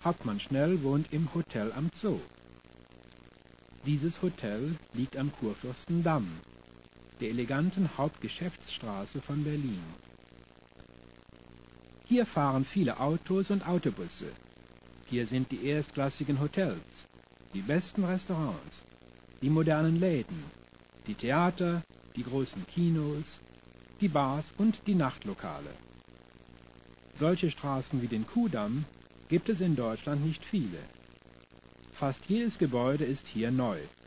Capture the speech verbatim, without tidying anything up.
Hauptmann Schnell wohnt im Hotel am Zoo. Dieses Hotel liegt am Kurfürstendamm, der eleganten Hauptgeschäftsstraße von Berlin. Hier fahren viele Autos und Autobusse. Hier sind die erstklassigen Hotels, die besten Restaurants, die modernen Läden, die Theater, die großen Kinos, die Bars und die Nachtlokale. Solche Straßen wie den Kuhdamm gibt es in Deutschland nicht viele. Fast jedes Gebäude ist hier neu.